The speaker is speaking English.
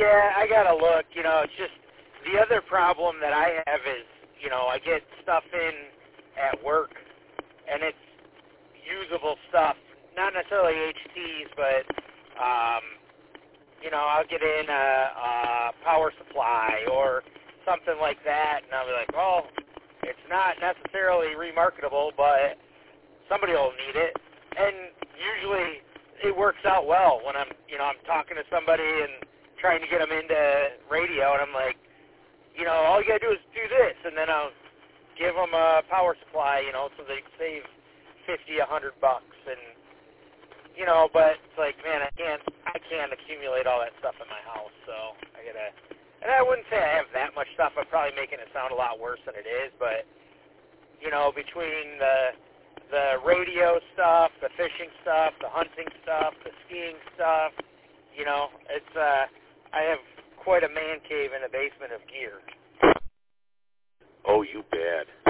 Yeah, I gotta look. It's just the other problem that I have is, I get stuff in at work, and it's usable stuff. Not necessarily HTs, but I'll get in a power supply or something like that, and I'll be like, well, it's not necessarily remarketable, but somebody will need it. And usually it works out well when I'm talking to somebody and trying to get them into radio, and I'm like, all you gotta do is do this, and then I'll give them a power supply, so they save $50, $100, and but it's like, man, I can't accumulate all that stuff in my house, so I gotta. And I wouldn't say I have that much stuff. I'm probably making it sound a lot worse than it is, but between the radio stuff, the fishing stuff, the hunting stuff, the skiing stuff, it's I have quite a man cave in the basement of gear. Oh, you bet.